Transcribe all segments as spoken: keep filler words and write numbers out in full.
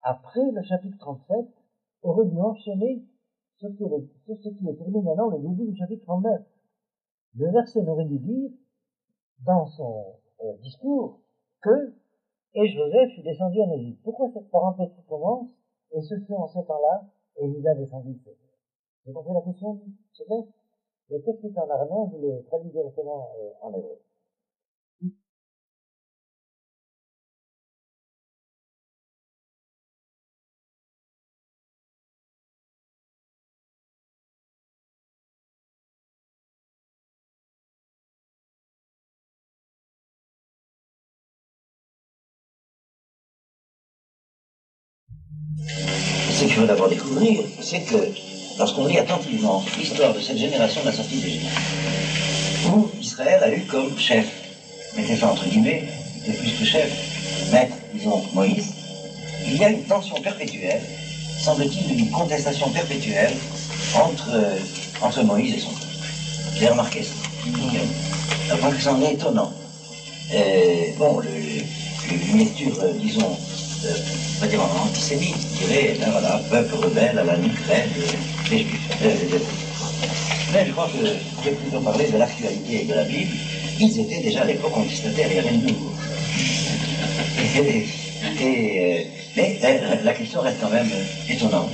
après le chapitre trente-sept, aurait dû enchaîner sur ce qui est, sur ce qui est tourné maintenant le début du chapitre trente-neuf. Le verset n'aurait dû dire, dans son euh, discours, que « Et Joseph fut descendu en Égypte ». Pourquoi cette parenthèse qui commence « Et ce fut en ce temps-là, et il a descendu de Égypte ». Vous comprenez la question, c'est clair? Le texte est en araméen, je le traduis directement euh, en hébreu. Ce qu'il faut d'abord découvrir, c'est que lorsqu'on lit attentivement l'histoire de cette génération de la sortie d'Égypte, où Israël a eu comme chef, mettez ça entre guillemets, et plus que chef, maître, disons, Moïse, il y a une tension perpétuelle, semble-t-il une contestation perpétuelle entre, euh, entre Moïse et son peuple. Vous avez remarqué ça? À point que c'en est étonnant. Euh, bon, le, le, une lecture, euh, disons, Euh, on va dire antisémite, je dirais, ben voilà, peuple rebelle à la nuque raide des Juifs. Euh, Mais je crois que je vais plutôt parler de l'actualité et de la Bible. Ils étaient déjà à l'époque contestataires, il n'y a rien de nouveau. Et, et, euh, mais euh, la question reste quand même euh, étonnante.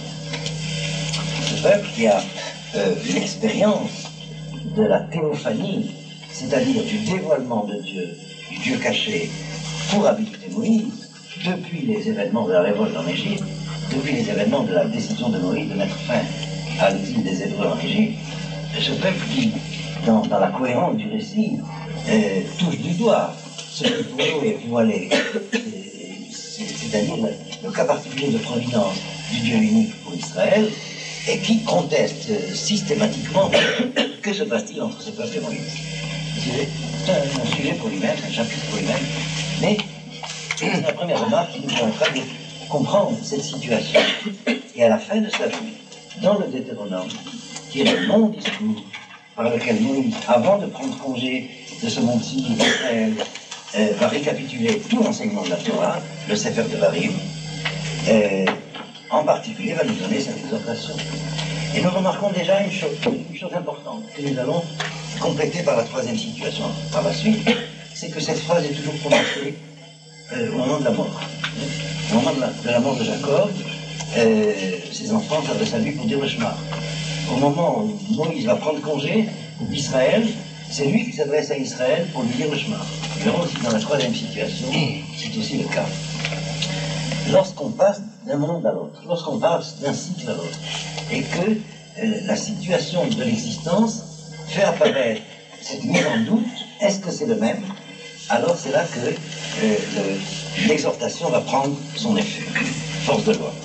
Ce peuple qui a euh, l'expérience de la théophanie, c'est-à-dire du dévoilement de Dieu, du Dieu caché, pour habiliter Moïse, depuis les événements de la révolte en Égypte, depuis les événements de la décision de Moïse de mettre fin à l'exil des Hébreux en Égypte, ce peuple qui, dans, dans la cohérence du récit, euh, touche du doigt ce qui pourrait voiler, c'est-à-dire le, le cas particulier de providence du Dieu unique pour Israël, et qui conteste euh, systématiquement que se passe-t-il entre ce peuple et Moïse. C'est un, un sujet pour lui-même, un chapitre pour lui-même, mais c'est la première remarque qui nous permettra de comprendre cette situation. Et à la fin de sa vie, dans le Deutéronome, qui est le long discours par lequel Moïse, avant de prendre congé de ce monde-ci d'Israël, euh, va récapituler tout l'enseignement de la Torah, le Sefer de Devarim, euh, en particulier va nous donner cette exhortation. Et nous remarquons déjà une chose, une chose importante, que nous allons compléter par la troisième situation, par la suite, c'est que cette phrase est toujours prononcée Euh, au moment de la mort. Au moment de la, de la mort de Jacob, euh, ses enfants s'adressent à lui pour dire le Shema. Au moment où Moïse va prendre congé d'Israël, c'est lui qui s'adresse à Israël pour lui dire le Shema. Nous verrons aussi dans la troisième situation, c'est aussi le cas. Lorsqu'on passe d'un monde à l'autre, lorsqu'on passe d'un cycle à l'autre, et que euh, la situation de l'existence fait apparaître cette mise en doute, est-ce que c'est le même? Alors c'est là que euh, l'exhortation va prendre son effet, force de loi.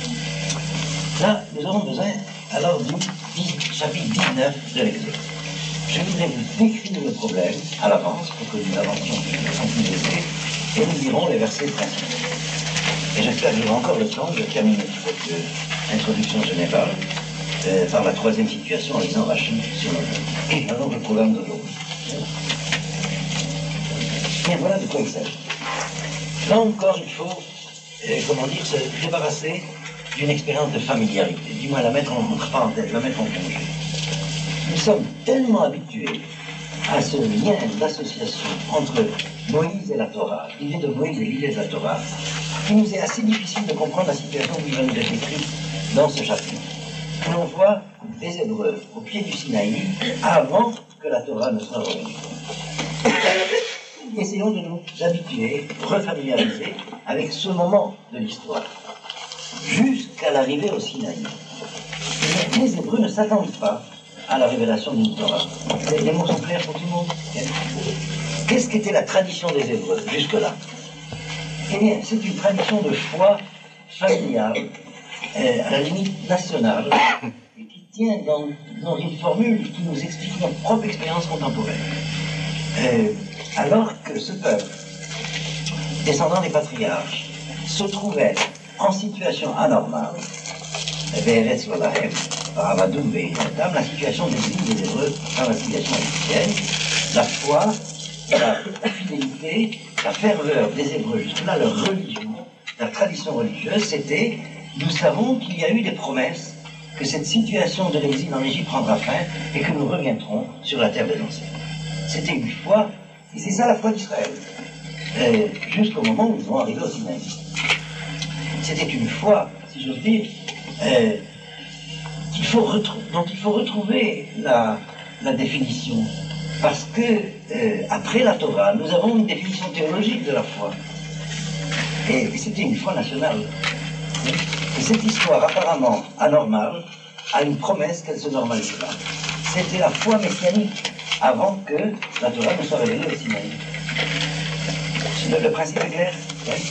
Là, nous aurons besoin alors du chapitre dix-neuf de l'Exode. Je voudrais vous décrire le problème à l'avance pour que nous avancions en plus aisés, et nous lirons les versets principaux. Et j'espère que j'aurai encore le temps de terminer cette euh, introduction générale euh, par la troisième situation en lisant Rachid sur le, alors le programme d'aujourd'hui. Et voilà de quoi il s'agit. Là encore, il faut, euh, comment dire, se débarrasser d'une expérience de familiarité, du moins la mettre en parenthèse, la mettre en congé. Nous sommes tellement habitués à ce lien d'association entre Moïse et la Torah, l'idée de Moïse et l'idée de la Torah, qu'il nous est assez difficile de comprendre la situation qui va nous être décrite dans ce chapitre. Où l'on voit des Hébreux au pied du Sinaï avant que la Torah ne soit revenue. Essayons de nous habituer, refamiliariser avec ce moment de l'histoire, jusqu'à l'arrivée au Sinaï. Mais les Hébreux ne s'attendent pas à la révélation d'une Torah. Les, les mots sont clairs pour tout le monde. Qu'est-ce qu'était la tradition des Hébreux jusque-là? Eh bien, c'est une tradition de foi familiale, euh, à la limite nationale, et qui tient dans, dans une formule qui nous explique notre propre expérience contemporaine. Euh, Alors que ce peuple, descendant des patriarches, se trouvait en situation anormale, la situation des îles des Hébreux dans la civilisation égyptienne, la foi, la fidélité, la ferveur des Hébreux jusque-là, leur religion, la tradition religieuse, c'était, nous savons qu'il y a eu des promesses que cette situation de l'exil en Égypte prendra fin et que nous reviendrons sur la terre des anciens. C'était une foi, et c'est ça la foi d'Israël, euh, jusqu'au moment où ils vont arriver au Sinaï. C'était une foi, si j'ose dire, euh, qu'il faut dont il faut retrouver la, la définition. Parce que, euh, après la Torah, nous avons une définition théologique de la foi. Et, et c'était une foi nationale. Et cette histoire apparemment anormale a une promesse qu'elle se normalisera. C'était la foi messianique avant que la Torah ne soit révélée au Sinaï. Le, le principe est clair.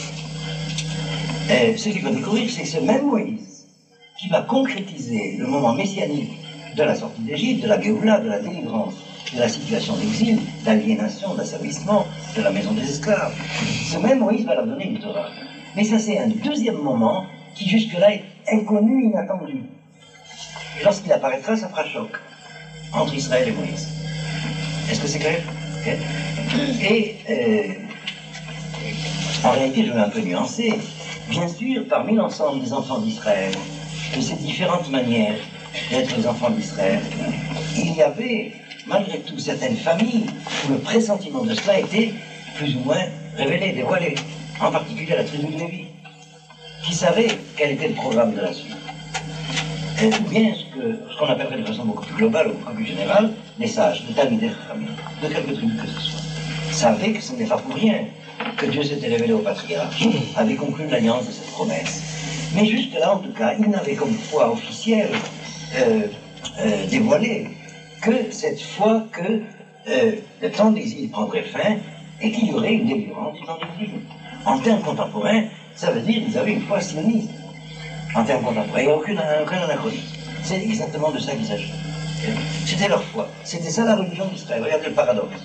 Et ce qu'il faut découvrir, c'est ce même Moïse qui va concrétiser le moment messianique de la sortie d'Égypte, de la Géoula, de la délivrance, de la situation d'exil, d'aliénation, d'asservissement, de la maison des esclaves. Ce même Moïse va leur donner une Torah. Mais ça, c'est un deuxième moment qui jusque-là est inconnu, inattendu. Et lorsqu'il apparaîtra, ça fera choc entre Israël et Moïse. Est-ce que c'est clair? Okay. Et euh, en réalité, je vais un peu nuancer. Bien sûr, parmi l'ensemble des enfants d'Israël, de ces différentes manières d'être les enfants d'Israël, il y avait malgré tout certaines familles où le pressentiment de cela était plus ou moins révélé, dévoilé, en particulier la tribu de Lévi, qui savait quel était le programme de la suite. Et, ou bien ce que ce qu'on appellerait de façon beaucoup plus globale ou beaucoup plus générale, les sages, les Talmidei Chachamim, de quelque tribu que ce soit, savaient que ce n'est pas pour rien que Dieu s'était révélé au patriarche, avait conclu l'alliance de cette promesse. Mais jusque-là, en tout cas, il n'avait comme foi officielle euh, euh, dévoilée que cette foi que euh, le temps d'exil prendrait fin et qu'il y aurait une délivrance du temps d'exil. En termes contemporains, ça veut dire qu'ils avaient une foi sioniste. En termes contemporains, il n'y a aucun, aucun anachronisme. C'est exactement de ça qu'il s'agit. C'était leur foi. C'était ça la religion d'Israël. Regardez le paradoxe.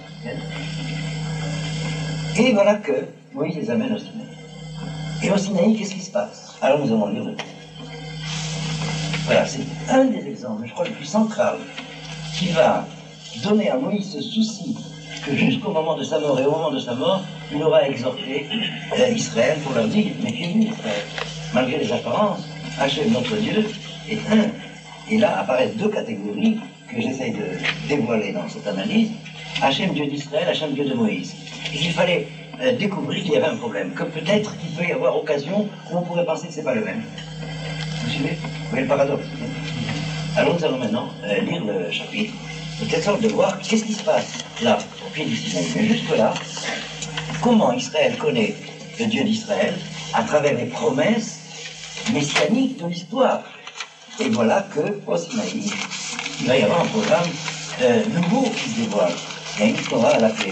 Et voilà que Moïse les amène au Sinaï. Et au Sinaï, qu'est-ce qui se passe? Alors nous allons lire le texte. Voilà, c'est un des exemples, je crois, le plus central, qui va donner à Moïse ce souci que jusqu'au moment de sa mort et au moment de sa mort, il aura exhorté euh, Israël pour leur dire, méfiez-vous Israël, malgré les apparences, Hachem notre Dieu est un. Et là apparaissent deux catégories que j'essaye de dévoiler dans cette analyse, Hachem Dieu d'Israël, Hachem Dieu de Moïse. Et qu'il fallait euh, découvrir qu'il y avait un problème, que peut-être il peut y avoir occasion où on pourrait penser que ce n'est pas le même. Vous suivez? Vous voyez le paradoxe? Alors nous allons maintenant euh, lire le chapitre, de telle sorte de voir qu'est-ce qui se passe là, au pied du Sinaï. Mais jusque-là, comment Israël connaît le Dieu d'Israël à travers les promesses messianiques de l'histoire. Et voilà qu'au Sinaï, il va y avoir un programme euh, nouveau qui se dévoile. Il y a une Torah à la clé.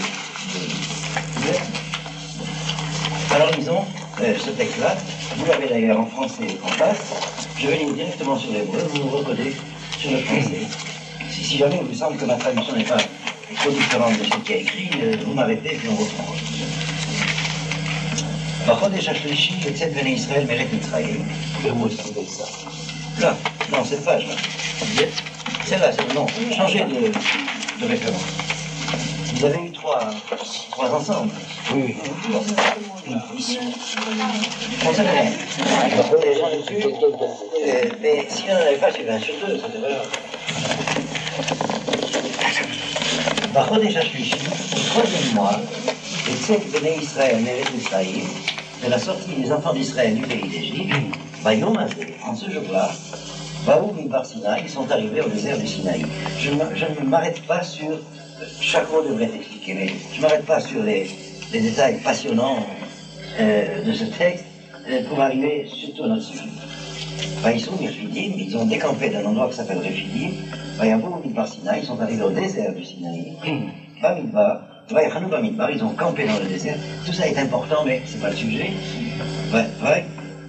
Alors lisons euh, ce texte-là. Vous l'avez d'ailleurs en français en face. Je vais lire directement sur l'hébreu, vous vous recodez sur le français. Si, si jamais il vous semble que ma traduction n'est pas trop différente de ce qui est écrit, euh, vous m'arrêtez et puis on reprend. בחודש השלישי יצאת בני ישראל מארץ מצרים. Où est-ce que c'est ça? Là, non, cette page-là. Celle-là, c'est non. Changez de, de référence. Vous avez eu trois, trois ensembles. Oui, oui. On sait rien. Les gens dessus, euh, mais s'il n'y en avait pas, c'est un sur deux, c'était vrai. בחודש השלישי, au troisième mois, יצאת בני ישראל מארץ מצרים, de la sortie des enfants d'Israël du pays d'Égypte, Bayom Azé, en ce jour-là, Baou Midbar Sinaï, ils sont arrivés au désert du Sinaï. Je, je ne m'arrête pas sur, chaque mot devrait être expliqué, mais je ne m'arrête pas sur les, les détails passionnants euh, de ce texte euh, pour arriver surtout à notre sujet. Baïsou Mirfidim, ils ont décampé d'un endroit qui s'appelle Refidim, Bayabou Midbar Sinaï, ils sont arrivés au désert du Sinaï, Bamidbar, Vayachanou Bamidbar, ils ont campé dans le désert. Tout ça est important, mais c'est pas le sujet. Ouais, ouais.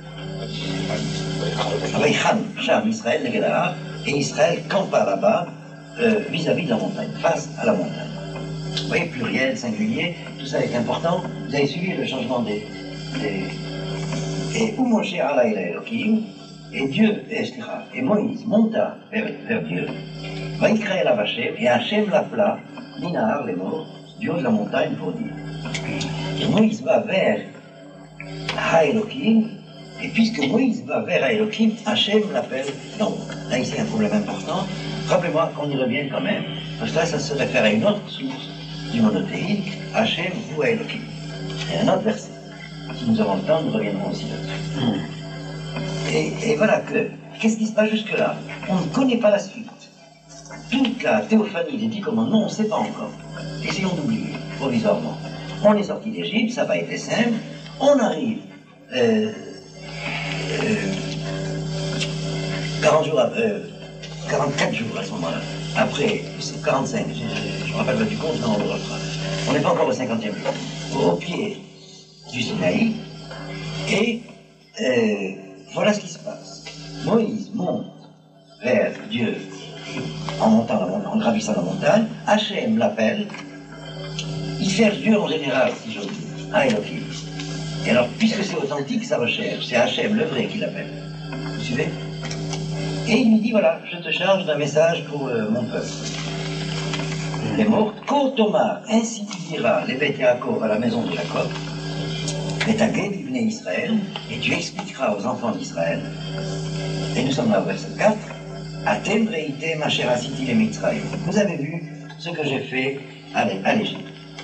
Vaychan, Sham, Israël, Negedara, et Israël campa là-bas, euh, vis-à-vis de la montagne, face à la montagne. Vous voyez, pluriel, singulier, tout ça est important. Vous avez suivi le changement des. des... Et où Moshe Allah et Elohim, et Dieu, et, et Moïse monta vers, vers Dieu, Vaïkra la Hachem, et Hachem l'appela, Minahar les morts, du haut de la montagne pour dire. Et Moïse va vers Ha-Elohim, et puisque Moïse va vers Ha-Elohim, Hachem l'appelle. Donc, là ici un problème important. Rappelez-moi qu'on y revienne quand même, parce que là ça se réfère à une autre source du monothéisme, Hachem ou Ha-Elohim. Et un autre verset. Si nous avons le temps, nous reviendrons aussi là-dessus. Et, et voilà que, qu'est-ce qui se passe jusque-là? On ne connaît pas la suite. Toute la théophanie des dix commandements, on ne sait pas encore. Essayons d'oublier, provisoirement. On est sorti d'Égypte, ça n'a pas été simple. On arrive euh, euh, quarante jours, euh, quarante-quatre jours à ce moment-là. Après, c'est quarante-cinq, je ne me rappelle pas du compte, mais on le refera. On n'est pas encore au cinquantième jour. Au pied du Sinaï, et euh, voilà ce qui se passe. Moïse monte vers Dieu en montant la, en gravissant la montagne. Hachem l'appelle. Il cherche Dieu en général, si j'ose dire, à Elohim. Et alors, puisque c'est authentique sa recherche, c'est Hachem le vrai qui l'appelle. Vous suivez? Et il lui dit, voilà, je te charge d'un message pour euh, mon peuple. Les morts, Thomas, ainsi tu diras les bêtes Yaakov à la maison de Jacob, et ta guet du Bnei Israël, et tu expliqueras aux enfants d'Israël. Et nous sommes là au verset quatre. Atem reite ma chère Asiti les Mitzrayim. Vous avez vu ce que j'ai fait à l'Égypte.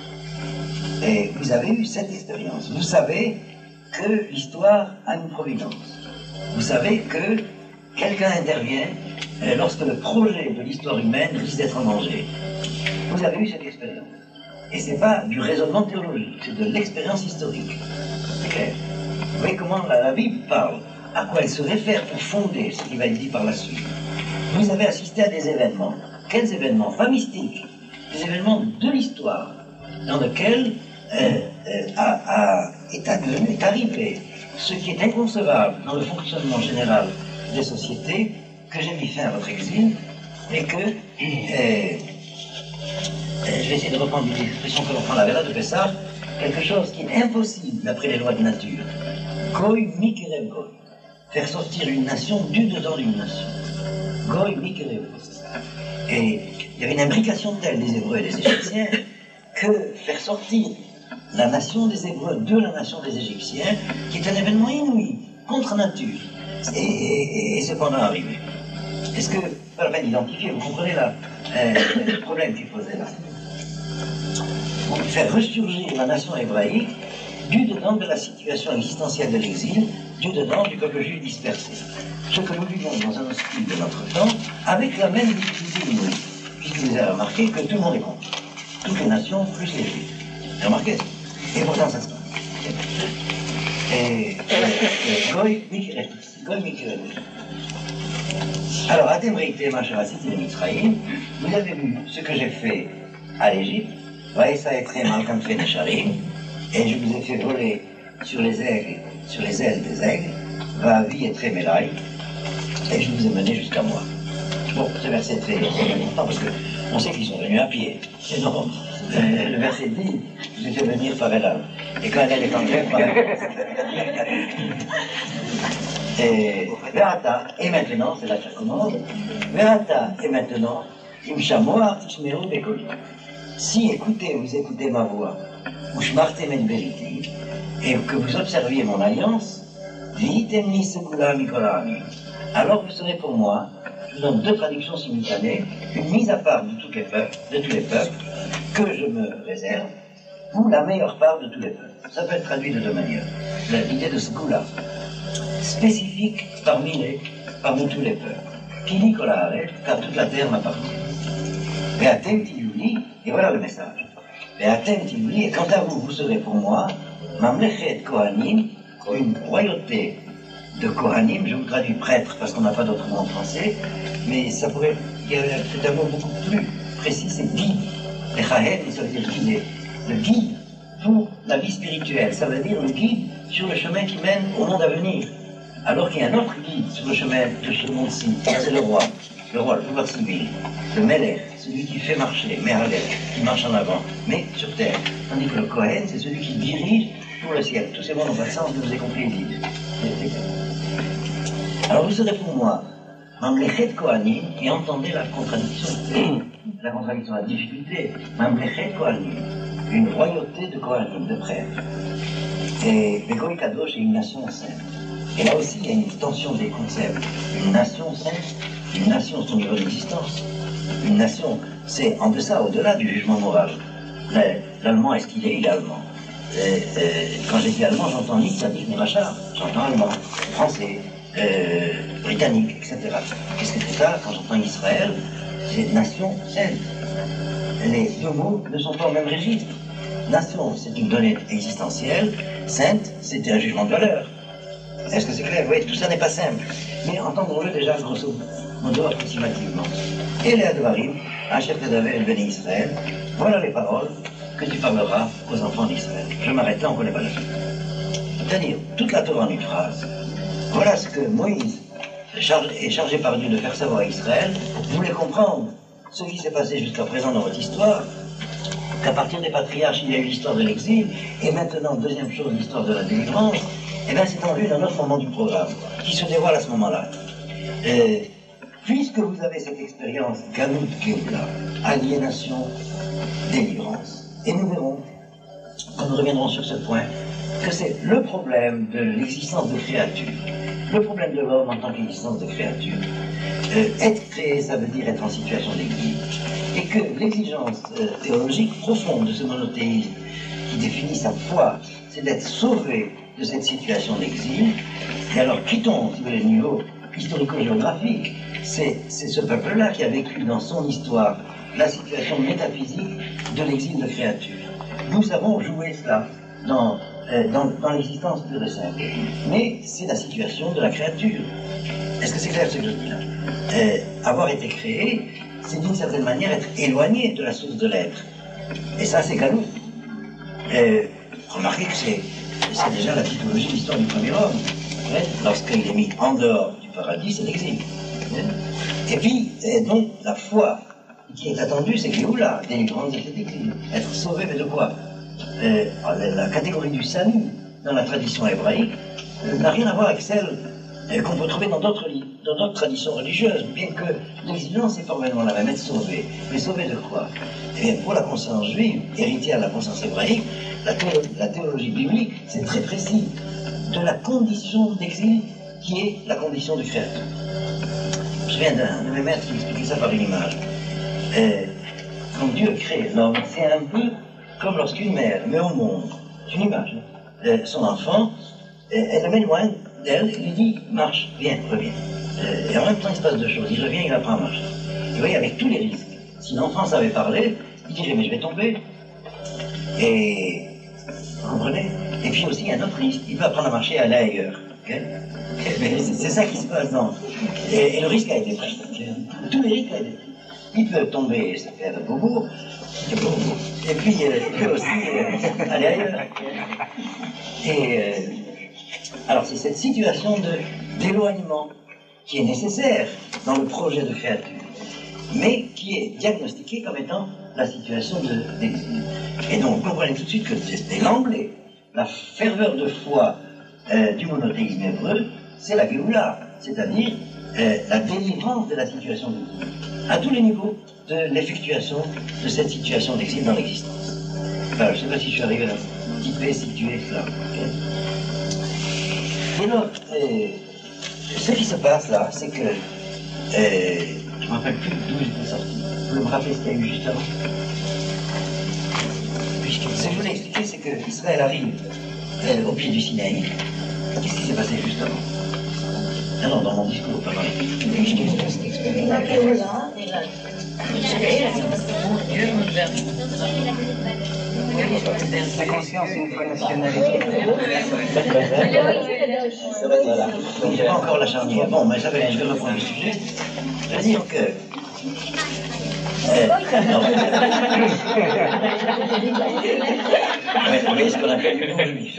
Et vous avez eu cette expérience. Vous savez que l'histoire a une providence. Vous savez que quelqu'un intervient lorsque le projet de l'histoire humaine risque d'être en danger. Vous avez eu cette expérience. Et ce n'est pas du raisonnement théologique, c'est de l'expérience historique. C'est clair. Vous voyez comment la, la Bible parle, à quoi elle se réfère pour fonder ce qui va être dit par la suite. Vous avez assisté à des événements. Quels événements? Pas mystiques. Des événements de l'histoire, dans lesquels euh, euh, a, a, est, advenu, est arrivé ce qui est inconcevable dans le fonctionnement général des sociétés, que j'ai mis fin à votre exil, et que... Euh, je vais essayer de reprendre une expression que l'on prend la Véla de Pessah, quelque chose qui est impossible d'après les lois de nature. Goy mikerev goy. Faire sortir une nation du dedans d'une nation. Goy mikerev goy. Et il y avait une imbrication telle des Hébreux et des Égyptiens que faire sortir la nation des Hébreux de la nation des Égyptiens, qui est un événement inouï, contre nature, et, et, et cependant arrivé. Est-ce que, pas la peine d'identifier, vous comprenez là, euh, le problème qu'il posait là? Faire ressurgir la nation hébraïque du dedans de la situation existentielle de l'exil, du dedans du peuple juif dispersé. Ce que nous vivons dans un style de notre temps, avec la même difficulté inouïe, puisque vous avez remarqué que tout le monde est contre. Toutes les nations, plus les juifs. Vous avez remarqué? Et pourtant ça se passe. Et Goy Mikre, Goy Mikre. Alors, Atem reite ma chère Asiti les Mitzrayim, vous avez vu ce que j'ai fait à l'Égypte. Vaïssa et très mal comme fait Necharim, et je vous ai fait voler sur les aigles, sur les ailes des aigles, Vavi et très mélaï, et je vous ai mené jusqu'à moi. Bon, ce verset est très important parce qu'on sait qu'ils sont venus à pied. C'est énorme. Euh, le verset dit, je vous ai fait venir par elle. Et quand elle est en grève, par elle. Et Veata, et maintenant, c'est là que ça commence, Veata, et maintenant, Imshamoa, Tishmeo, Bekoli. Si écoutez, vous écoutez ma voix, ou shmartem en beriti, et que vous observiez mon alliance, vitemni segula mikolami, alors vous serez pour moi, je vous donne deux traductions simultanées, une mise à part de tous les peuples, de tous les peuples, que je me réserve, ou la meilleure part de tous les peuples. Ça peut être traduit de deux manières. L'idée de segula, spécifique parmi les, parmi tous les peuples. Qui dit car toute la terre m'appartient. Ve'atem tiyuli, et voilà le message. Ve'atem tiyuli, et quant à vous, vous serez pour moi, mamlechet kohanim, une royauté de kohanim, je vous traduis prêtre parce qu'on n'a pas d'autre mot en français, mais ça pourrait, il y a un mot beaucoup plus précis, c'est guide. Les chahen, ça veut dire guider. Le guide pour la vie spirituelle, ça veut dire le guide sur le chemin qui mène au monde à venir. Alors qu'il y a un autre guide sur le chemin de ce monde-ci, c'est le roi. Le roi, le pouvoir civil, le Melech, celui qui fait marcher, Mehalech, qui marche en avant, mais sur terre. Tandis que le Kohen, c'est celui qui dirige pour le ciel. Tous ces mots n'ont pas de sens, vous avez compris l'idée. Alors vous serez pour moi, Mamlechet Kohanim, et entendez la contradiction. La contradiction, la difficulté. Mamlechet Kohanim, une royauté de Kohanim, de prêtres. et le Goï Kadosh est une nation sainte. Et là aussi, il y a une tension des concepts. Une nation sainte, une nation, son niveau d'existence. Une nation, c'est en deçà, au-delà du jugement moral. L'allemand, est-ce qu'il est, il est allemand. Et, et, quand j'ai dit allemand, j'entends Nietzsche, Nietzsche, Machar, j'entends allemand, français, euh, britannique, et cetera. Qu'est-ce que c'est ça quand j'entends Israël? C'est nation sainte. Les deux mots ne sont pas au même registre. Nation, c'est une donnée existentielle. Sainte, c'était un jugement de valeur. Est-ce que c'est clair? Oui, tout ça n'est pas simple. Mais entendons-le déjà grosso modo approximativement. Et les Advarim, Asher Tedaver el Beni Israël, voilà les paroles que tu parleras aux enfants d'Israël. Je m'arrête là, on ne connaît pas la suite. C'est-à-dire, toute la Torah en une phrase. Voilà ce que Moïse est chargé par Dieu de faire savoir à Israël. Vous voulez comprendre ce qui s'est passé jusqu'à présent dans votre histoire, qu'à partir des patriarches, il y a eu l'histoire de l'exil, et maintenant, deuxième chose, l'histoire de la délivrance, et bien c'est en vue d'un autre moment du programme, qui se dévoile à ce moment-là. Et, puisque vous avez cette expérience Galout Géoula, aliénation, délivrance, et nous verrons, quand nous reviendrons sur ce point, que c'est le problème de l'existence de créatures, le problème de l'homme en tant qu'existence de créature. Euh, être créé, ça veut dire être en situation d'exil. Et que l'exigence euh, théologique profonde de ce monothéisme qui définit sa foi, c'est d'être sauvé de cette situation d'exil. Et alors, quittons, si vous voulez, le niveau historico-géographique, c'est ce peuple-là qui a vécu dans son histoire la situation métaphysique de l'exil de créature. Nous avons joué cela dans, euh, dans, dans l'existence pure et simple. Mais c'est la situation de la créature. Est-ce que c'est clair ce que je dis là? euh, Avoir été créé, c'est d'une certaine manière être éloigné de la source de l'être. Et ça, c'est Galou. Euh, remarquez que c'est déjà la typologie de l'histoire du premier homme. Hein? Lorsqu'il est mis en dehors du paradis, c'est l'exil. Hein? Et puis, euh, donc, la foi qui est attendue, c'est Géoula, délivrance de cet exil. Être sauvé, mais de quoi? euh, la, la catégorie du salut dans la tradition hébraïque euh, n'a rien à voir avec celle euh, qu'on peut trouver dans d'autres dans d'autres traditions religieuses, bien que l'exigence est formellement la même, être sauvé. Mais sauvé de quoi? Eh bien, pour la conscience juive, héritière de la conscience hébraïque, la, théo la théologie biblique, c'est très précis, de la condition d'exil qui est la condition du créateur. Je me souviens d'un de mes maîtres qui expliquait ça par une image. Euh, quand Dieu crée l'homme, c'est un peu comme lorsqu'une mère met au monde, c'est une image, euh, son enfant, euh, elle le met loin d'elle, et lui dit, marche, viens, reviens. Euh, et en même temps, il se passe deux choses, il revient, il apprend à marcher. Et vous voyez, avec tous les risques, si l'enfant savait parler, il dirait, mais je vais tomber. Et, vous comprenez? Et puis aussi, il y a un autre risque, il peut apprendre à marcher et aller ailleurs. Okay? C'est ça qui se passe dans... Et, et le risque a été pris. Tous les risques ont été pris. Il peut tomber et se faire bobo, et puis euh, il peut aussi euh, aller ailleurs. Et euh, alors c'est cette situation d'éloignement qui est nécessaire dans le projet de créature, mais qui est diagnostiquée comme étant la situation d'exil. Et donc vous comprenez tout de suite que c'est l'emblée, la ferveur de foi euh, du monothéisme hébreu, c'est la Géoula, c'est-à-dire euh, la délivrance de la situation d'exil, à tous les niveaux de l'effectuation de cette situation d'exil dans l'existence. Enfin, je ne sais pas si je suis arrivé à typer, situer cela. Okay. Et donc, euh, ce qui se passe là, c'est que, euh, je ne me rappelle plus d'où j'étais sorti. Vous pouvez me rappeler ce qu'il y a eu juste avant? Puisque ce que je voulais expliquer, c'est que Israël arrive euh, au pied du Sinaï. Qu'est-ce qui s'est passé juste avant? Ah non, dans mon discours, pas dans les... La Géoula et la... La conscience, une fois nationalité. Voilà. Donc, il n'y a pas encore la charnière. Bon, mais ça va, je vais reprendre le sujet. Je veux dire que... Euh, non. Ouais, vous voyez ce qu'on appelle le non juif.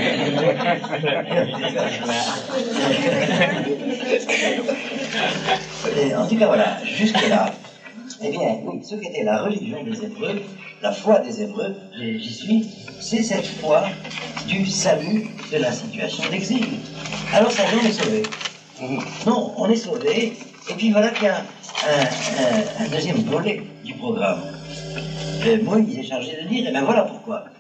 Et en tout cas, voilà, jusque-là, eh bien, oui, ce qu'était la religion des Hébreux, la foi des Hébreux, j'y suis, c'est cette foi du salut de la situation d'exil. Alors ça y est, on est sauvé. Non, on est sauvé, et puis voilà qu'il y a un, un, un deuxième volet du programme. Euh, Moïse est chargé de dire, et bien voilà pourquoi.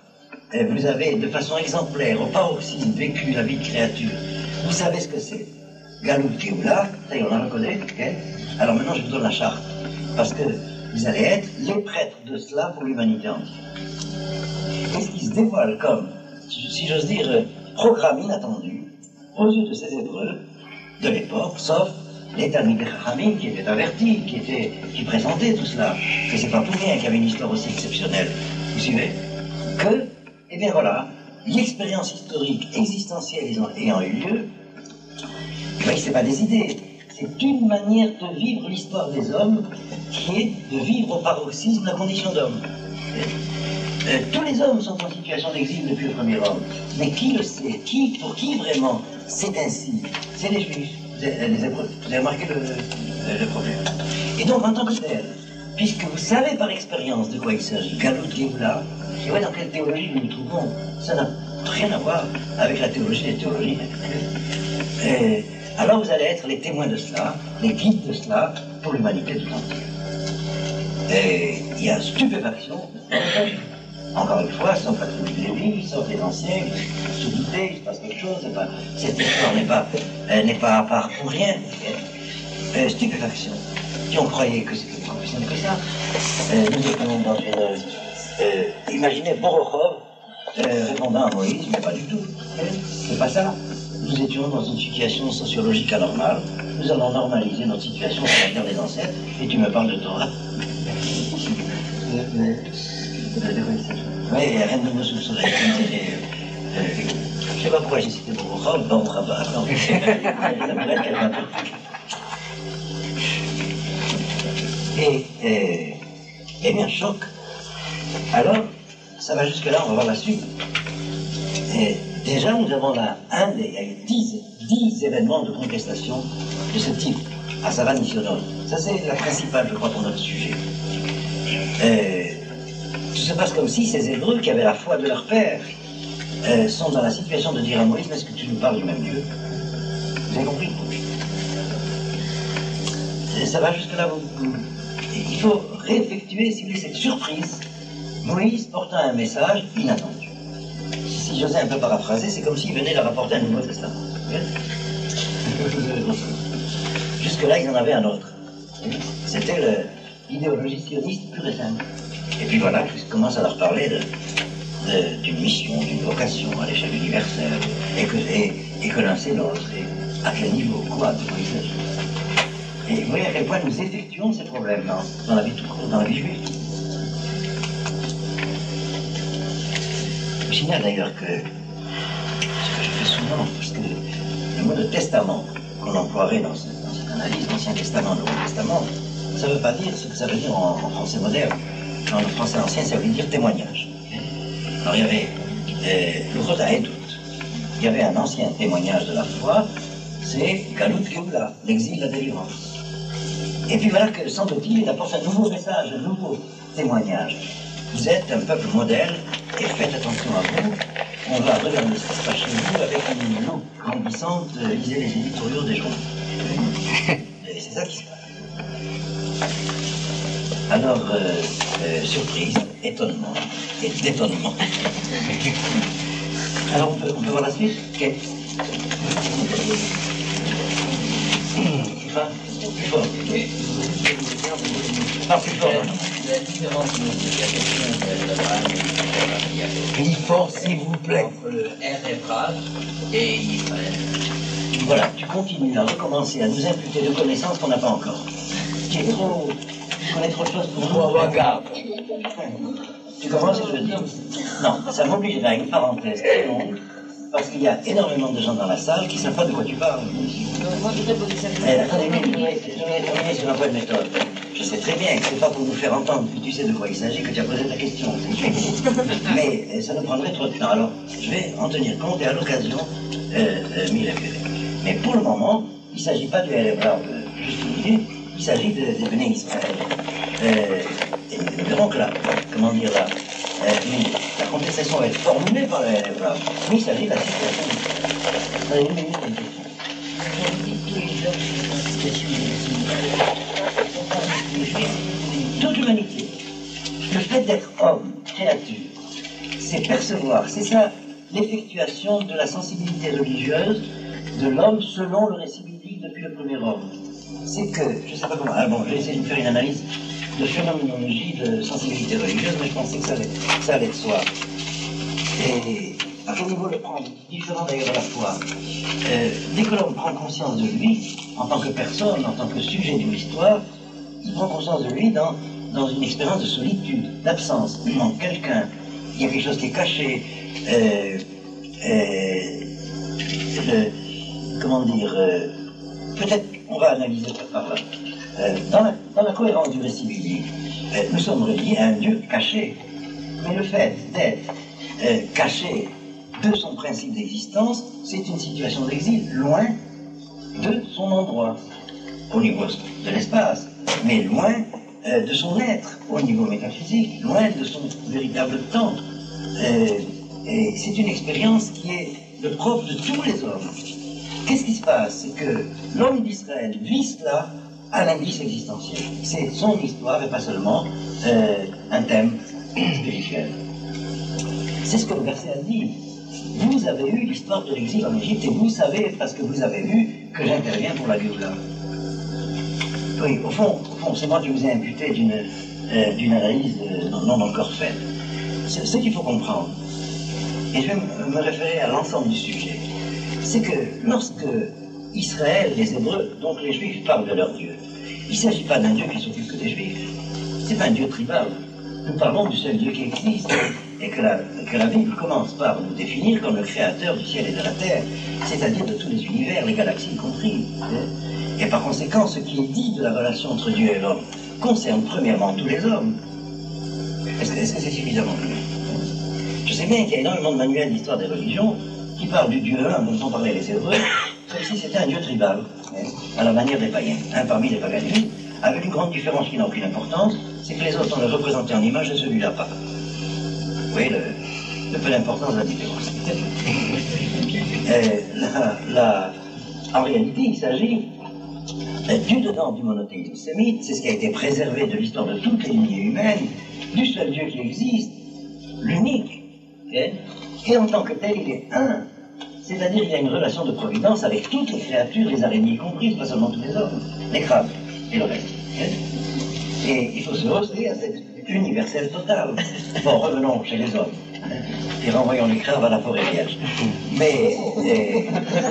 euh, vous avez de façon exemplaire, au paroxysme, vécu la vie de créature. Vous savez ce que c'est. Galout Géoula, ça y est, on la reconnaît, okay. Alors maintenant je vous donne la charte, parce que vous allez être les prêtres de cela pour l'humanité entière. Qu'est-ce qui se dévoile comme, si j'ose dire, programme inattendu aux yeux de ces Hébreux de l'époque, sauf les Talmidei Chachamim qui étaient avertis, qui, étaient, qui présentaient tout cela, que c'est pas pour rien qu'il y avait une histoire aussi exceptionnelle. Vous suivez? Que, eh bien voilà, l'expérience historique existentielle ayant eu lieu, eh bien, c'est pas des idées, c'est une manière de vivre l'histoire des hommes qui est de vivre au paroxysme la condition d'homme. Euh, tous les hommes sont en situation d'exil depuis le premier homme, mais qui le sait? Qui, pour qui vraiment c'est ainsi? C'est les Juifs, les, les Hébreux. Vous avez remarqué le, le, le problème. Et donc en tant que tel, puisque vous savez par expérience de quoi il s'agit, Galout Géoula, et ouais, dans quelle théologie nous nous trouvons, ça n'a rien à voir avec la théologie des théologies. Et alors vous allez être les témoins de cela, les guides de cela pour l'humanité tout entière. Et il y a stupéfaction. Encore une fois, sauf la tribu de Lévi, sauf les anciens, se doutaient, il se passe quelque chose, pas, cette histoire n'est pas, euh, n'est pas à part pour rien. Euh, stupéfaction. Si on croyait que c'était pas plus simple que ça, euh, nous étions dans une... Euh, imaginez Borokhov euh, répondant à Moïse, mais pas du tout. C'est pas ça. Nous étions dans une situation sociologique anormale. Nous allons normaliser notre situation sur la terre des ancêtres, et tu me parles de Torah. Oui, il n'y a rien de nouveau sous le soleil. Euh, euh, je ne sais pas pourquoi j'ai cité Borokhov, bon, on va non. Ça pourrait être quelqu'un d'autre. Et, et, eh bien, choc. Alors, ça va jusque-là, on va voir la suite. Et déjà, nous avons là un des, il y a eu dix, dix événements de contestation de ce type, à Savanisionon. Ça, c'est la principale, je crois, pour notre sujet. Et, tout se passe comme si ces Hébreux, qui avaient la foi de leur père, euh, sont dans la situation de dire à Moïse, est-ce que tu nous parles du même Dieu? Vous avez compris? Et ça va jusque-là, vous, vous... Il faut réeffectuer, si vous voulez, cette surprise, Moïse portant un message inattendu. Si j'osais un peu paraphraser, c'est comme s'il venait leur apporter un nouveau testament. Jusque-là, ils en avaient un autre. C'était l'idéologie sioniste pure et simple. Et puis voilà, il commence à leur parler d'une mission, d'une vocation à l'échelle universelle, et que, et, et que l'un c'est l'autre, et à quel niveau, quoi, de quoi il s'agit. Et vous voyez à quel point nous effectuons ces problèmes dans, dans la vie tout court, dans la vie juive. Je signale d'ailleurs que, ce que je fais souvent, parce que le mot de testament qu'on emploierait dans, ce, dans cette analyse, l'Ancien Testament, le Nouveau Testament, ça ne veut pas dire ce que ça veut dire en, en français moderne. Dans le français ancien, ça veut dire témoignage. Alors il y avait euh, le Rosa Edut. Il y avait un ancien témoignage de la foi, c'est Galout Géoula, l'exil, la délivrance. Et puis voilà que, sans doute, il apporte un nouveau message, un nouveau témoignage. Vous êtes un peuple modèle, et faites attention à vous. On va regarder ce qui se passe chez vous avec une loupe grandissante, euh, lisez les éditoriaux des journaux. Et c'est ça qui se passe. Alors, euh, euh, surprise, étonnement et détonnement. Alors, on peut, on peut voir la suite? Ok. Enfin, plus fort. Pas plus fort. La différence de l'Abraham et Plus fort, s'il vous plaît. entre le R Hébrave et Israël. Voilà, tu continues à recommencer à nous imputer de connaissances qu'on n'a pas encore. Tu es trop... Tu connais trop de choses pour nous. Regarde. Tu comprends ce que je veux dire? Non, ça m'obligerait à une parenthèse très longue, parce qu'il y a énormément de gens dans la salle qui ne savent pas de quoi tu parles. Mais attendez, mais je vais terminer sur un point de méthode. Je sais très bien que c'est pas pour nous faire entendre que tu sais de quoi il s'agit que tu as posé ta question. Mais euh, ça nous prendrait trop de temps. Alors, je vais en tenir compte et à l'occasion euh, euh, m'y référer. Mais pour le moment, il ne s'agit pas du L F R de juste une idée, il s'agit de, de Béné Israël. Euh, et nous verrons que là, comment dire là, euh, la contestation va être formulée par le L F R, mais il s'agit de la situation. Attendez une minute, une question. Toute l'humanité, le fait d'être homme, créature, c'est percevoir, c'est ça l'effectuation de la sensibilité religieuse de l'homme selon le récit biblique depuis le premier homme. C'est que, je ne sais pas comment, ah bon, je vais essayer de faire une analyse de phénoménologie de sensibilité religieuse, mais je pensais que ça allait, ça allait de soi. Et à quel niveau le prendre, différent d'ailleurs à la fois. Euh, dès que l'homme prend conscience de lui, en tant que personne, en tant que sujet d'une histoire, il prend conscience de lui dans, dans une expérience de solitude, d'absence. Il manque quelqu'un, il y a quelque chose qui est caché. Euh, euh, le, comment dire, euh, peut-être on va analyser par là. Euh, dans, la, dans la cohérence du récit biblique, euh, nous sommes reliés à un Dieu caché. Mais le fait d'être euh, caché de son principe d'existence, c'est une situation d'exil, loin de son endroit, au niveau de l'espace, mais loin euh, de son être, au niveau métaphysique, loin de son véritable temps. Euh, et c'est une expérience qui est le propre de tous les hommes. Qu'est-ce qui se passe? C'est que l'homme d'Israël vit cela à l'indice existentiel. C'est son histoire et pas seulement euh, un thème spirituel. C'est ce que le verset a dit. Vous avez eu l'histoire de l'exil en Égypte et vous savez, parce que vous avez vu, que j'interviens pour la Géoula. Oui, au fond, au fond c'est moi qui vous ai imputé d'une euh, d'une analyse euh, non encore faite. Ce, ce qu'il faut comprendre, et je vais me, me référer à l'ensemble du sujet, c'est que lorsque Israël, les Hébreux, donc les Juifs, parlent de leur Dieu, il ne s'agit pas d'un Dieu qui s'occupe que des Juifs. C'est pas un Dieu tribal. Nous parlons du seul Dieu qui existe et que la, que la Bible commence par nous définir comme le créateur du ciel et de la terre, c'est-à-dire de tous les univers, les galaxies y compris. Et par conséquent, ce qui est dit de la relation entre Dieu et l'homme concerne premièrement tous les hommes. Est-ce que est-ce que c'est suffisamment clair? Je sais bien qu'il y a énormément de manuels d'histoire des religions qui parlent du Dieu un dont ont parlé les Hébreux, comme si c'était un Dieu tribal, à la manière des païens, un parmi les paganismes, avec une grande différence qui n'a aucune importance, c'est que les autres, on les représenté en image et celui-là pas. Vous voyez le, le peu d'importance de la différence. euh, la, la, en réalité, il s'agit euh, du dedans du monothéisme sémite, c'est ce qui a été préservé de l'histoire de toutes les lignées humaines, du seul Dieu qui existe, l'unique, okay? Et en tant que tel, il est un. C'est-à-dire qu'il y a une relation de providence avec toutes les créatures, les araignées comprises, pas seulement tous les hommes, les crabes et le reste. Okay? Et il faut se heurter à cette universelle totale. Bon, revenons chez les hommes et renvoyons les crabes à la forêt vierge. Mais, et,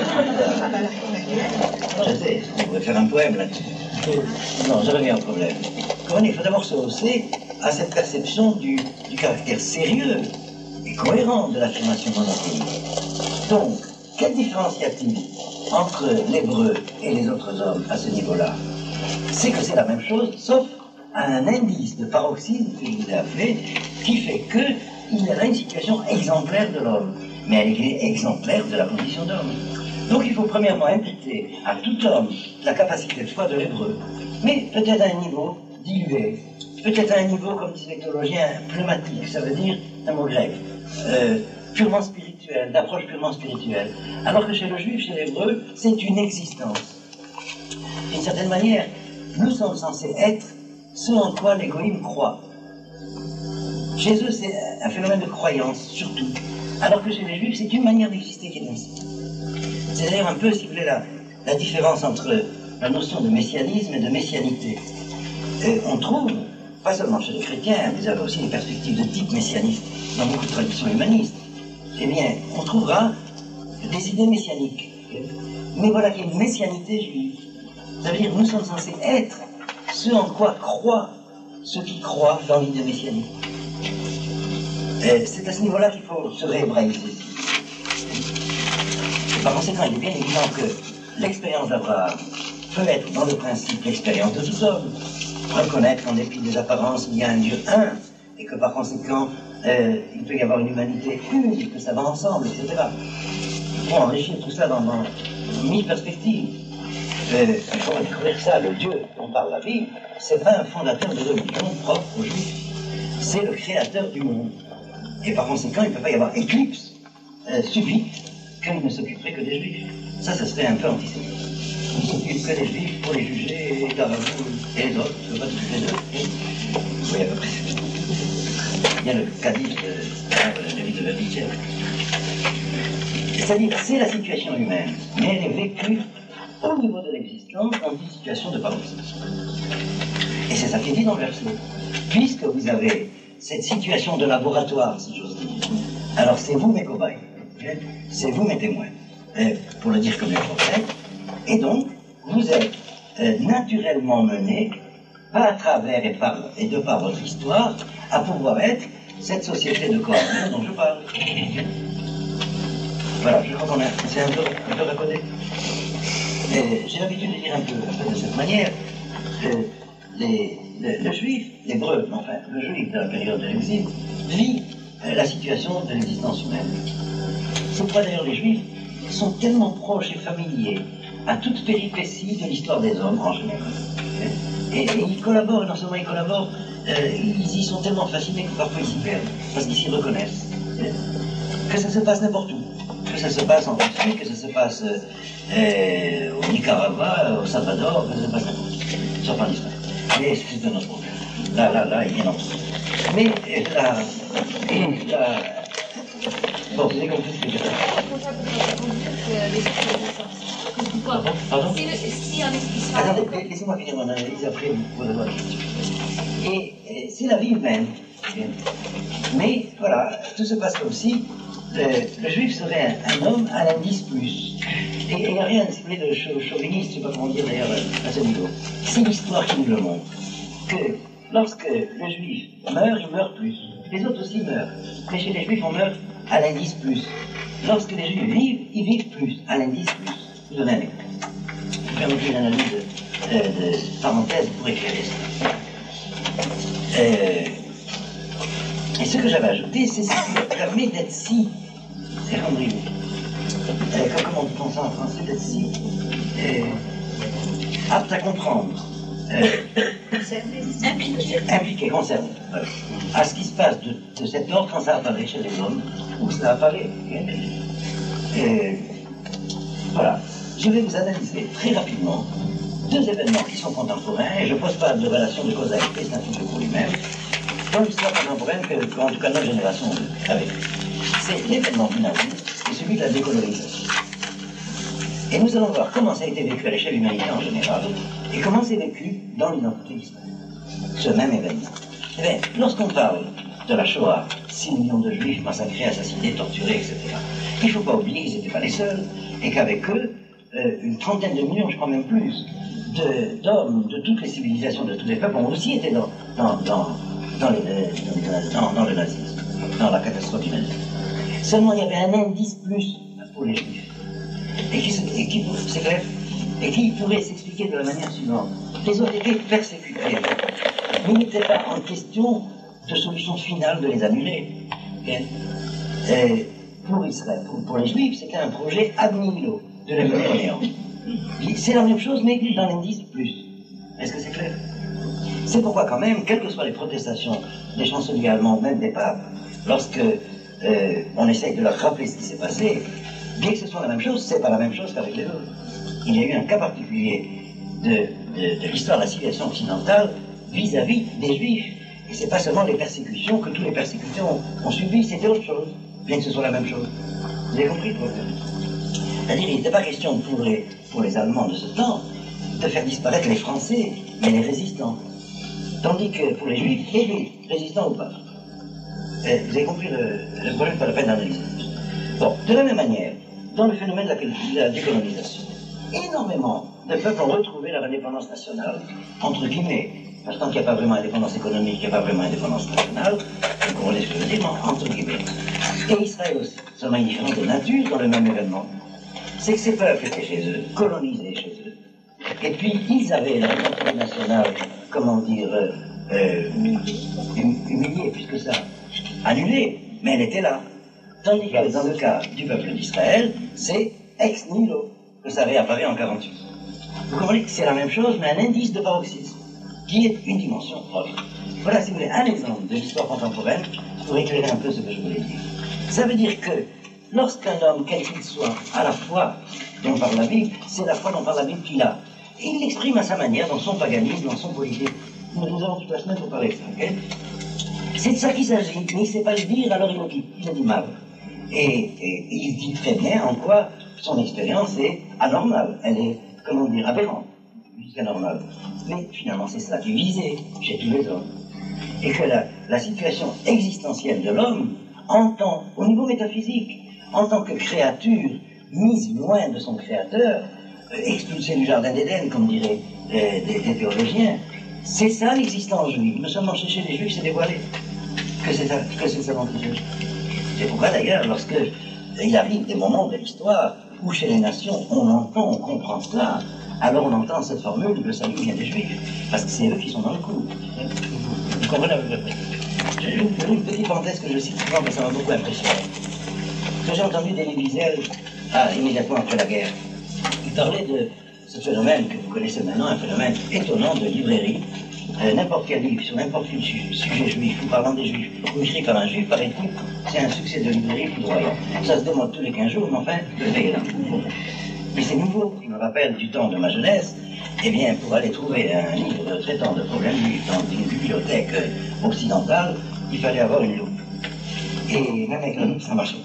je sais, on pourrait faire un poème là-dessus. Non, je reviens au problème. Il faut d'abord se hausser à cette perception du, du caractère sérieux et cohérent de l'affirmation monothéiste. Donc, quelle différence y a-t-il entre l'hébreu et les autres hommes à ce niveau-là? C'est que c'est la même chose, sauf un indice de paroxysme que je vous ai appelé, qui fait qu'il y a là une situation exemplaire de l'homme, mais elle est exemplaire de la condition d'homme. Donc il faut premièrement imputer à tout homme la capacité de foi de l'hébreu, mais peut-être à un niveau dilué, peut-être à un niveau, comme disent les théologiens, pneumatique, ça veut dire un mot grec, euh, purement spirituel, d'approche purement spirituelle. Alors que chez le juif, chez l'hébreu, c'est une existence. D'une certaine manière, nous sommes censés être ce en quoi l'égoïme croit. Chez eux, c'est un phénomène de croyance, surtout. Alors que chez les juifs, c'est une manière d'exister qui est ainsi. C'est d'ailleurs un peu, si vous voulez, la, la différence entre la notion de messianisme et de messianité. Et on trouve, pas seulement chez les chrétiens, mais il y a aussi des perspectives de type messianiste dans beaucoup de traditions humanistes. Eh bien, on trouvera des idées messianiques. Mais voilà qu'il y a une messianité juive. Ça veut dire que nous sommes censés être ce en quoi croient ceux qui croient dans l'idée messianique. Et c'est à ce niveau-là qu'il faut se réhébraïser. Par conséquent, il est bien évident que l'expérience d'Abraham peut être dans le principe l'expérience de tous hommes. Reconnaître qu'en dépit des apparences, il y a un Dieu un, et que par conséquent, euh, il peut y avoir une humanité une, et que ça va ensemble, et cetera. Pour enrichir tout ça dans, dans mille perspectives. Euh, il faut découvrir ça, le Dieu dont parle la Bible, c'est pas un fondateur de religion propre aux Juifs, c'est le créateur du monde. Et par conséquent, il ne peut pas y avoir éclipse euh, subite qu'il ne s'occuperait que des Juifs. Ça, ça serait un peu antisémite. Il ne s'occupe que des Juifs pour les juger, et les autres, il ne faut pas juger les deux. Oui, à peu près. il y a le cadice de David de Verdier. C'est-à-dire, c'est la situation humaine, mais elle est vécue au niveau de l'existence dans une situation de paroxysme. Et c'est ça qui est dit dans le verset. Puisque vous avez cette situation de laboratoire, si j'ose dire, alors c'est vous mes cobayes, c'est vous mes témoins, euh, pour le dire comme les prophètes, et donc vous êtes euh, naturellement menés, pas à travers et, par, et de par votre histoire, à pouvoir être cette société de coordination dont je parle. Voilà, je crois qu'on a, c'est un peu, un peu raccordé. J'ai l'habitude de dire un peu, un peu de cette manière que les, le, le juif, l'hébreu, enfin, le juif de la période de l'exil, vit euh, la situation de l'existence humaine. C'est pourquoi d'ailleurs les juifs sont tellement proches et familiers à toute péripétie de l'histoire des hommes en général. Et, et ils collaborent, non seulement ils collaborent, euh, ils y sont tellement fascinés que parfois ils s'y perdent, parce qu'ils s'y reconnaissent. Que ça se passe n'importe où. Que ça se passe en Russie, que ça se passe euh, euh, au Nicaragua, au Salvador, que ça se passe n'importe où. Sauf en Israël. Mais c'est un autre problème. Là, là, là, il y en a. Mais euh, là, et là... Bon, vous avez compris ce que je veux dire. Pardon, pardon Si, si en Israël... Attendez, laissez-moi finir mon analyse, après vous pouvez voir la question. Et, et c'est la vie humaine. Mais voilà, tout se passe comme si le, le juif serait un, un homme à l'indice plus. Et il n'y a rien de de chauviniste, je ne sais pas comment dire d'ailleurs à ce niveau. C'est l'histoire qui nous le montre. Que lorsque le juif meurt, il meurt plus. Les autres aussi meurent. Mais chez les juifs, on meurt à l'indice plus. Lorsque les juifs vivent, ils vivent plus, à l'indice plus. Je vous donne un exemple. Je vais permettre une analyse de, de, de parenthèse pour éclairer ça. Euh, et ce que j'avais ajouté, c'est ce qui permet d'être si, c'est rendre euh, comment dit-on ça en français, d'être si euh, apte à comprendre, euh, impliqué, impliqué, concerné, voilà, à ce qui se passe de, de cet ordre quand ça apparaît chez les hommes, ou cela apparaît. Euh, voilà, je vais vous analyser très rapidement deux événements qui sont contemporains, et je ne pose pas de relation de cause à effet, c'est un truc pour lui-même, dans l'histoire contemporaine que, qu'en tout cas notre génération avait. C'est l'événement du nazisme et celui de la décolonisation. Et nous allons voir comment ça a été vécu à l'échelle humanitaire en général, et comment c'est vécu dans l'identité d'Israël. Ce même événement. Eh bien, lorsqu'on parle de la Shoah, six millions de juifs massacrés, assassinés, torturés, et cetera, il ne faut pas oublier qu'ils n'étaient pas les seuls, et qu'avec eux, euh, une trentaine de millions, je crois même plus, de, d'hommes de toutes les civilisations, de tous les peuples, ont aussi été dans, dans, dans, dans, les, dans, dans, dans le nazisme, dans la catastrophe du nazisme. Seulement, il y avait un indice plus pour les juifs, et qui, et qui, c'est clair, et qui pourrait s'expliquer de la manière suivante. Les autres étaient persécutés, mais il n'était pas en question de solution finale de les annuler. Okay? Et pour Israël, pour, pour les juifs, c'était un projet ad nihilo, de les mener au néant. C'est la même chose, mais dans l'indice plus. Est-ce que c'est clair? C'est pourquoi quand même, quelles que soient les protestations des chanceliers allemands, même des papes, lorsque euh, on essaye de leur rappeler ce qui s'est passé, bien que ce soit la même chose, c'est pas la même chose qu'avec les autres. Il y a eu un cas particulier de, de, de l'histoire de la civilisation occidentale vis-à-vis des juifs. Et c'est pas seulement les persécutions que tous les persécutés ont, ont subies, c'était autre chose, bien que ce soit la même chose. Vous avez compris, quoi? C'est-à-dire, il n'était pas question pour les, pour les Allemands de ce temps de faire disparaître les Français, mais les résistants. Tandis que pour les Juifs, les Juifs, résistants ou pas. Et vous avez compris le, le problème, pas la peine d'analyser. Bon, de la même manière, dans le phénomène de la, de la décolonisation, énormément de peuples ont retrouvé leur indépendance nationale, entre guillemets, parce que tant qu'il n'y a pas vraiment indépendance économique, il n'y a pas vraiment indépendance nationale, vous comprenez ce que je veux dire, entre guillemets. Et Israël aussi, seulement une différence de nature dans le même événement. C'est que ces peuples étaient chez eux, colonisés chez eux. Et puis, ils avaient leur identité nationale, comment dire, euh, euh, humiliée, puisque ça, annulée, mais elle était là. Tandis que dans le cas du peuple d'Israël, c'est ex nihilo, que ça réapparaît en quarante-huit. Vous comprenez que c'est la même chose, mais un indice de paroxysme, qui est une dimension propre. Voilà, si vous voulez, un exemple de l'histoire contemporaine pour éclairer un peu ce que je voulais dire. Ça veut dire que lorsqu'un homme, quel qu'il soit, a la foi dont parle la Bible, c'est la foi dont parle la Bible qu'il a. Et il l'exprime à sa manière, dans son paganisme, dans son politique. Nous, nous avons toute la semaine pour parler de ça, ok? C'est de ça qu'il s'agit, mais il ne sait pas le dire, alors il le dit, il le dit mal. Et, et, et il dit très bien en quoi son expérience est anormale, elle est, comment dire, aberrante, jusqu'à normale. Mais finalement, c'est ça qui est visé chez tous les hommes. Et que la, la situation existentielle de l'homme, en tant, au niveau métaphysique, en tant que créature mise loin de son créateur, euh, expulsée du jardin d'Éden, comme diraient euh, des, des théologiens, c'est ça l'existence juive. Mais seulement chez les juifs, c'est dévoilé que c'est ça, que c'est ça l'anti-juif. C'est pourquoi d'ailleurs, lorsque il arrive des moments de l'histoire où chez les nations, on entend, on comprend cela, alors on entend cette formule, le salut vient des juifs, parce que c'est eux qui sont dans le coup. Vous comprenez à peu près? J'ai une, une petite parenthèse que je cite souvent, parce que ça m'a beaucoup impressionné. Que j'ai entendu d'Elie Wiesel, ah, immédiatement après la guerre. Il parlait de ce phénomène que vous connaissez maintenant, un phénomène étonnant de librairie. Euh, n'importe quel livre, sur n'importe quel su sujet juif, ou parlant des juifs, ou écrit par un juif, paraît-il, c'est un succès de librairie foudroyant. Ça se demande tous les quinze jours, mais enfin, le fait est là. Mais c'est nouveau, qui me rappelle du temps de ma jeunesse. Eh bien, pour aller trouver un livre traitant de problèmes juifs dans une bibliothèque euh, occidentale, il fallait avoir une loupe. Et même avec la loupe, ça ne marchait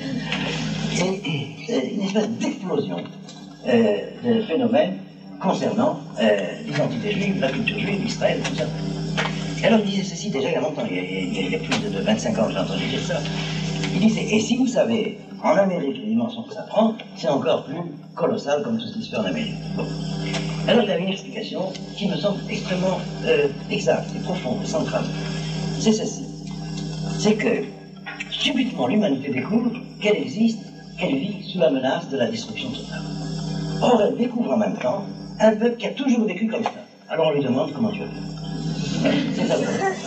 pas. Et, et une espèce d'explosion euh, de phénomènes concernant euh, l'identité juive, la culture juive, Israël, tout ça. Et alors il disait ceci déjà il y a longtemps, il y a, il y a, il y a plus de, de vingt-cinq ans que j'ai entendu dire ça. Il disait, et si vous savez, en Amérique, les dimensions que ça prend, c'est encore plus colossal comme tout ce qui se fait en Amérique. Bon. Alors il y avait une explication qui me semble extrêmement euh, exacte et profonde et centrale. C'est ceci. C'est que, subitement, l'humanité découvre qu'elle existe, qu'elle vit sous la menace de la destruction totale. Or, elle découvre en même temps un peuple qui a toujours vécu comme ça. Alors on lui demande comment tu as fait. C'est ça.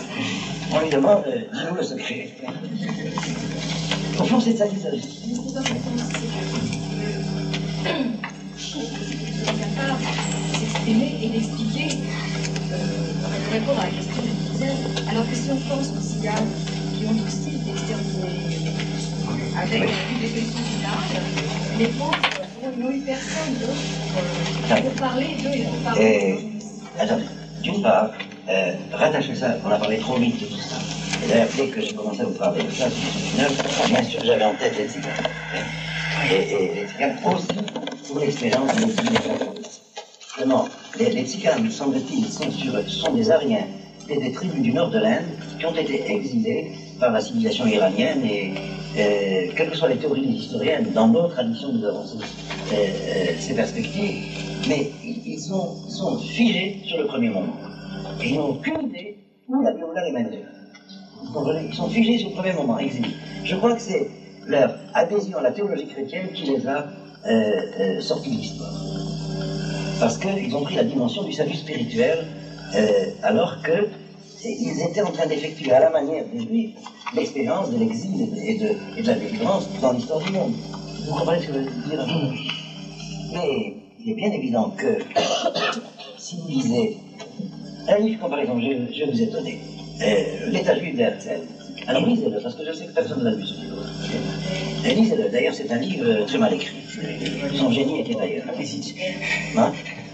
On lui demande, euh, dis-nous le secret. Au fond, c'est de ça qu'il s'agit. S'exprimer et d'expliquer euh, par rapport à la question de Wiesel, alors que si on pense aux cigares qui ont aussi été exterminés avec une définition finale, les pauvres n'ont eu personne d'autre pour parler d'eux. Pour parler et, attendez, d'une part, euh, rattachez ça, on a parlé trop vite de tout ça. Et d'ailleurs, dès que j'ai commencé à vous parler de ça, c'est bien sûr, j'avais en tête les tziganes. Et, et les tziganes aussi pour l'expérience de l'exil des Vraiment, les, les tziganes, semble-t-il, sont, sur, sont des Aryens et des tribus du nord de l'Inde qui ont été exilés par la civilisation iranienne et, euh, quelles que soient les théories des historiennes, dans nos traditions, nous avons ces, euh, euh, ces perspectives, mais ils, ils sont, sont figés sur le premier moment. Et ils n'ont aucune idée où la Géoula les mènerait. Vous comprenez? Ils sont figés sur le premier moment, exilés. Je crois que c'est leur adhésion à la théologie chrétienne qui les a euh, euh, sortis de l'histoire. Parce qu'ils ont pris la dimension du salut spirituel, euh, alors que ils étaient en train d'effectuer à la manière des Juifs l'expérience de l'exil et de, et de la délivrance dans l'histoire du monde. Vous comprenez ce que je veux dire? Mais il est bien évident que si vous lisez un livre comme par exemple, je, je vais vous étonner, euh, L'État juif d'Herzl. Alors lisez-le, parce que je sais que personne ne l'a lu ce livre. Euh, lisez-le, d'ailleurs c'est un livre très mal écrit. Son génie était d'ailleurs. Hein?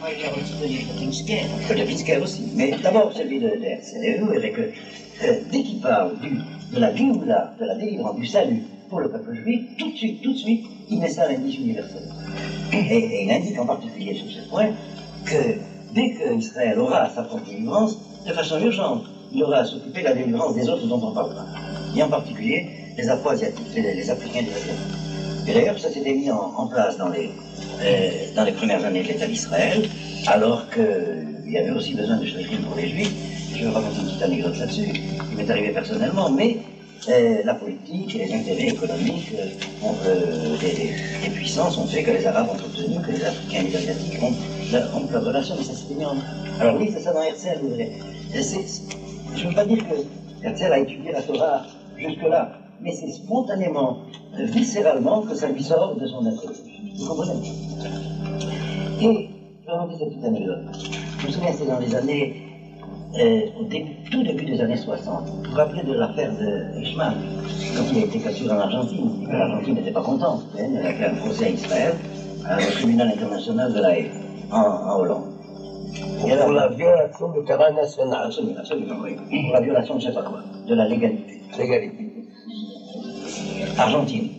De Pinsker aussi, mais d'abord celui de Herzl. Et vous verrez que euh, dès qu'il parle du, de la Géoula, de la délivrance, du salut pour le peuple juif, tout de suite, tout de suite, il met ça à l'indice universel. Et, et il indique en particulier sur ce point que dès qu'Israël aura sa propre délivrance, de façon urgente, il aura à s'occuper de la délivrance des autres dont on parlera. Et en particulier les Afro-Asiatiques, les, les Africains des Asiatiques. Et d'ailleurs, ça s'était mis en, en place dans les, euh, dans les premières années de l'État d'Israël, alors qu'il y avait aussi besoin de shlichim pour les Juifs. Je vais raconter une petite anecdote là-dessus, qui m'est arrivé personnellement, mais euh, la politique et les intérêts économiques euh, ont, euh, des, des puissances ont fait que les Arabes ont obtenu que les Africains et les Asiatiques ont rompent leur relation, mais ça s'était mis en... Alors oui, c'est ça dans Herzl, vous verrez. Je ne veux pas dire que Herzl a étudié la Torah jusque-là, mais c'est spontanément, euh, viscéralement, que ça lui sort de son être. Vous comprenez? Et, je vais raconter cette petite anecdote. Je me souviens, c'était dans les années, euh, au début, tout début des années soixante. Vous vous rappelez de l'affaire de Eichmann, quand il a été capturé en Argentine, et que l'Argentine n'était pas contente. Elle a fait un procès à Israël, au tribunal international de la Haye, en, en Hollande. Et alors, pour la violation du terrain national. Absolument, absolument, oui. Pour la violation de je ne sais pas quoi, de la légalité. L'égalité. Argentine.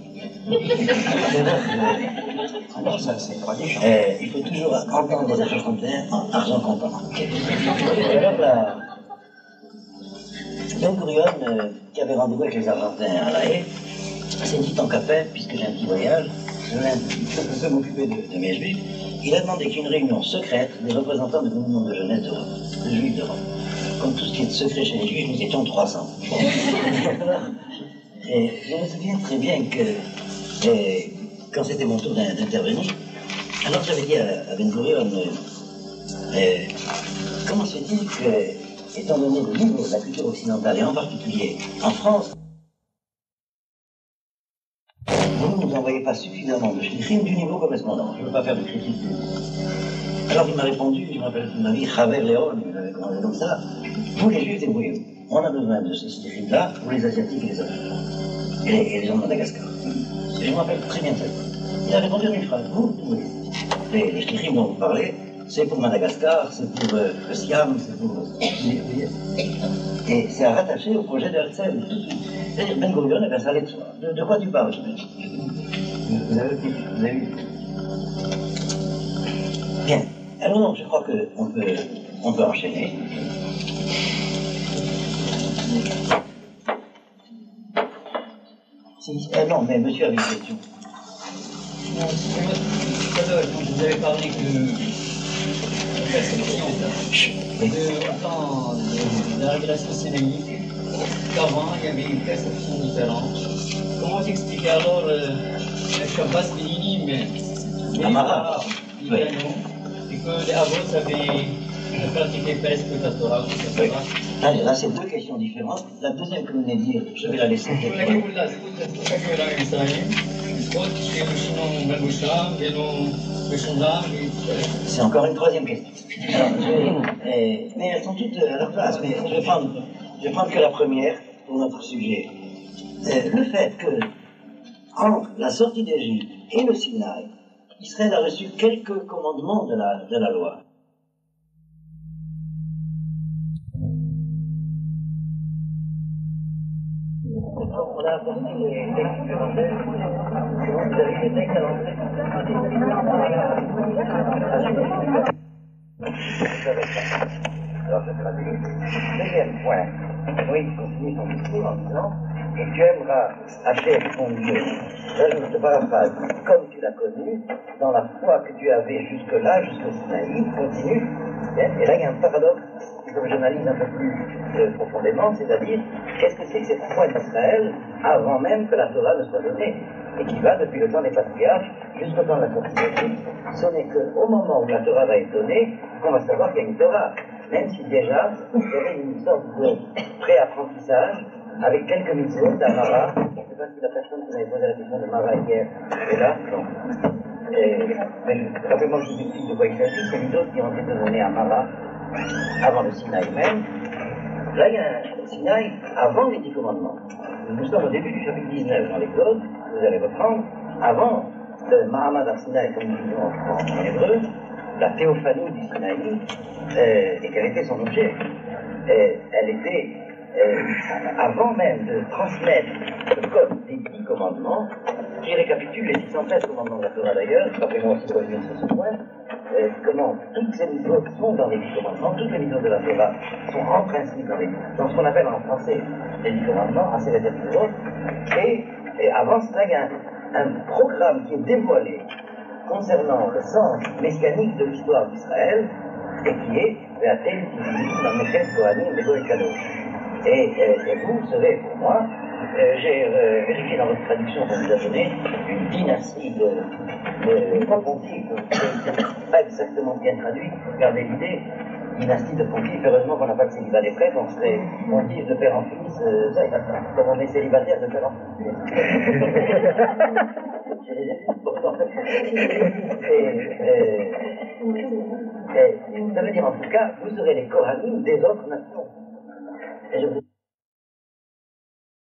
Non, ça, c'est pas méchant. Euh, il faut toujours entendre les Argentins en argent comptant. Et alors là, Ben Gurion, euh, qui avait rendez-vous avec les Argentins à La Haye, s'est dit tant qu'à faire, puisque j'ai un petit voyage, je vais peux m'occuper de, de mes juifs. Il a demandé qu'une réunion secrète des représentants du mouvement de jeunesse d'Europe, de juifs d'Europe. Comme tout ce qui est secret chez les juifs, nous étions trois cents. Et je me souviens très bien que, et, quand c'était mon tour d'intervenir, alors j'avais dit à, à Ben Gurion, euh, euh, comment se fait-il que, étant donné le niveau de la culture occidentale, et en particulier en France, vous ne nous envoyez pas suffisamment de shlichim du niveau correspondant. Je ne veux pas faire de critique. Alors il m'a répondu, je me rappelle toute ma vie, Chaver Léon, il m'avait commandé comme ça, vous les juifs, débrouillez-vous. On a besoin de ces shlichim-là pour les Asiatiques et les Africains. Et les, et les gens de Madagascar. Et je me rappelle très bien ça. Il a répondu à une phrase, vous, vous les, les shlichim dont vous parlez, c'est pour Madagascar, c'est pour euh, le Siam, c'est pour... Et c'est à rattacher au projet de Herzl. C'est-à-dire, Ben Gurion, eh bien, ça allait de soi. De, de quoi tu parles, je Vous avez vu, vous avez vu. Bien. Alors non, je crois qu'on peut, on peut enchaîner. Si, euh, non, mais monsieur avait une question. Non, c'est moi, tout à l'heure, quand vous avez parlé de perception, de, autant de la révélation sénaïque, qu'avant il y avait une perception différente. Comment t'expliquer alors euh, le Shabbat Bélinim, mais Amara, il y a nous, et que les Avos avaient pratiqué presque la Torah, et cetera. Allez, là, c'est deux questions différentes. La deuxième que vous venez de dire, je vais la laisser. C'est encore une troisième question. Alors, je, eh, mais elles sont toutes à leur place, mais je vais prendre, je vais prendre que la première pour notre sujet. Euh, le fait que, entre la sortie d'Égypte et le Sinaï, Israël a reçu quelques commandements de la, de la loi. On a apporté les textes supplémentaires. Vous avez des textes à l'entrée. Alors, je traduis. Deuxième point. Moïse continue son discours en disant et tu aimeras Hachem ton Dieu. Là, je te paraphrase. Comme tu l'as connu, dans la foi que tu avais jusque-là, jusqu'au Sinaï, continue. Et là, il y a un paradoxe, comme j'analyse un peu plus euh, profondément, c'est-à-dire, qu'est-ce que c'est que cette foi d'Israël avant même que la Torah ne soit donnée, et qui va depuis le temps des patriarches jusqu'au temps de la sortie d'Égypte. Ce n'est qu'au moment où la Torah va être donnée qu'on va savoir qu'il y a une Torah, même si déjà il y avait une sorte de pré-apprentissage avec quelques mitzvot d'Amara. Je ne sais pas si la personne qui m'avait posé la question de Mara hier est là. Non. Et, mais simplement, je vous explique de quoi il s'agit. C'est une autre qui est en train de donner à Mara avant le Sinaï même. Là, il y a un Sinaï avant les dix commandements. Nous sommes au début du chapitre dix-neuf dans l'Exode, vous allez reprendre, avant le Mahamad al-Sinaï, comme nous disons en, en, en hébreu, la théophanie du Sinaï, euh, et quel était son objet. Et elle était, euh, avant même de transmettre le code des dix commandements, qui récapitule les six cent treize commandements de la Torah d'ailleurs, rappelez-moi aussi de revenir sur ce point, euh, comment toutes ces mitzvot sont dans les dix commandements, toutes les mitzvot de la Torah sont en principe dans, les, dans ce qu'on appelle en français les dix commandements, assez réservés aux autres, et, et avant cela, il y a un, un programme qui est dévoilé concernant le sens messianique de l'histoire d'Israël, et qui est Ve'atem tivim mamlechet kohanim ve'goy kadosh. Et, et vous serez pour moi, euh, j'ai euh, vérifié dans votre traduction qu'on vous a donné une dynastie de, de pontifes, pas exactement bien traduit, regardez l'idée, dynastie de pontifes, heureusement qu'on n'a pas de célibat des prêtres, on serait pontife de père en fils, euh, ça, comme on est célibataire de père en fils. J'ai les ai vus pourtant. Et, et, et, ça veut dire en tout cas, vous serez les Kohanim des autres nations. Et je vous